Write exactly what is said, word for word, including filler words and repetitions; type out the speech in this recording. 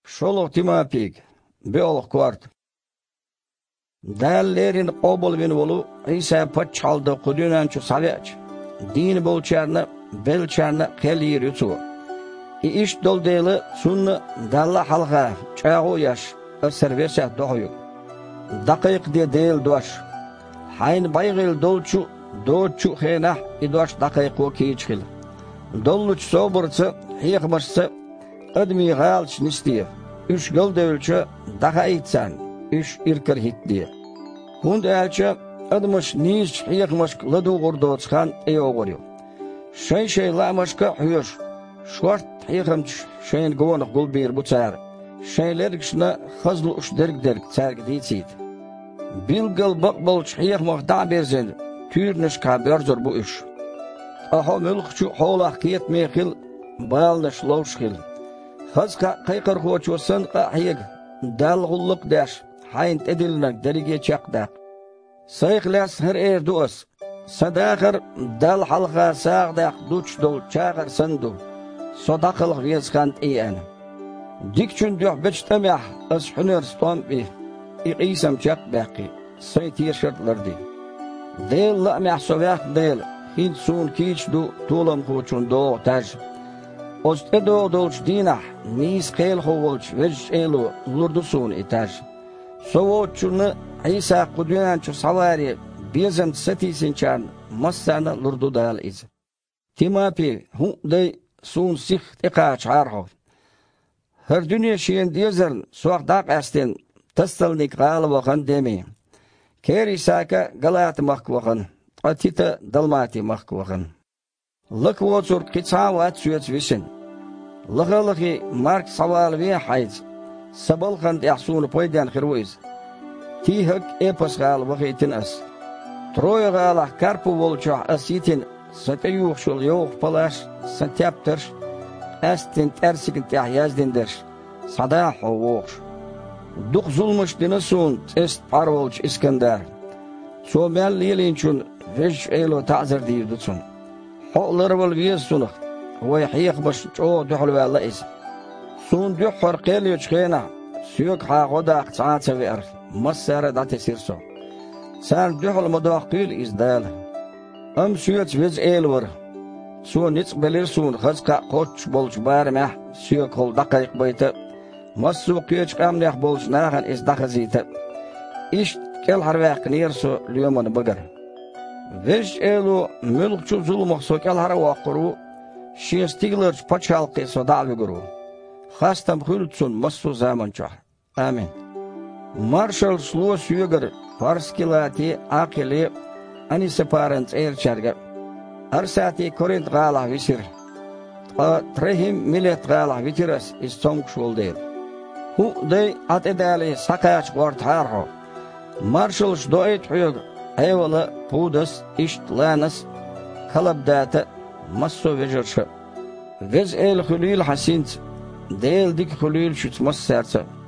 Şoluk Timapik, beoluk kvart. Dəllerin obul bin bolu, İsa pat çaldı kudünençü saveç. Dini bolçarını, belçarını keliyir yutu. I iş dol deyli sunnu dalla halga, çağı yaş, ısır verse doğuyu. Dakik de değil doş. Hayn baygil dolçu, doğçu xenah, i doş dakik o kiyiçkil. Dolluç soburcu, hiyekmışsı, admi galç nistiye. Üç gıl devülçü, daha itsen, üç irkir hitliye. Hund elçi, admış niş hiyekmış ladu gurdu çıkan eyo guryu. Şen şey lamışka hüyüş, şuart hiyekimç, şen guvonuk gul bir bu çağır. Şenler kişine hızlı uç derg derg çargı deytsiydi. Bilgil bakbolç hiyekmiş da berzen, türnüş ka berzor bu üç. Aho mülkçü hoğlak kiyetmeyekil, balnış lovşkil. Hızka kıykır hoçusun qahiyeg, dalğulluk daş, haynt edilnek derige çakdak. Sayıqlas her erduos, sadaqır dal halqa sağdak duç dol çağır sandu, sodaqılıq vezkant iyan. Dikçün düh biçtemeh, as hüner stombi, iqisam çak baqi, saytiye şartlardi. Deyl la'meh sovaq deyl, hint sun kiç du tulam hoçun doğ taj. Ostedo dolç dinah, nis qeyl hovolç, vej elu, lurdusun itaj. Sovoçunu İsa kudüyançı savari, bezem satisin çan, massana lurdu dal iz. Timapi, hun dey sun sih tika çarho. Her dünya şeyin diyezern, soğuk dağ esten, tastalnik gal vakan demi. Ker İsa'ka galatı mak vakan, atita dalmati mak vakan. Lık voçur kitsa vat süyet visin. Lıqalıqi mark saval ve hayz. Sabalqan yaxsunu poydan xirvoiz. Tihak epos gal vaqitin as. Troya galah karpu volçah asitin. Satayuq şol yoq palash, satyaptır. Astin tersikin tahyazdindir. Sadah hovoq. Duq zulmuş dinasun est parvolç iskandar. Çomel lilinçun vej elo ta'zir diyudutsun. Hoqlar vol viyasunuq. ويحيق باش تعود دحلو الله إز سون دحر قيل يجخينا سيوك حاقودا اقتصاد سوير مسارة داتي سيرسو سان دحل مدوح قيل إز دال أم سيوت ويز إيلور سون نتق بلير سون خزقا قوتش بولش بارمح سيوك هول دقايق بيتا مسو قيوش قامنيح بولش ناخن إز دخزيتا إيش كل حرواق نيرسو اليومن بقر ويش إيلو ملقشو ظلمخ سو كل حرواقرو Şiye stiglerç paçalqı sodavi guru. Xastam hültsun massu zamançah. Amin. Marshal slo süyger parskilati akili anise parents erçerge. Arsati korint galah visir. A trehim millet galah vitiras istomk şoldeyl. Hu dey at edali sakaç vart harho. Marshal doit huyug eyvala pudas işt lanas kalabdata مسو وجرش وز ال خليل حسينت ديل ديك خليل شت مسارت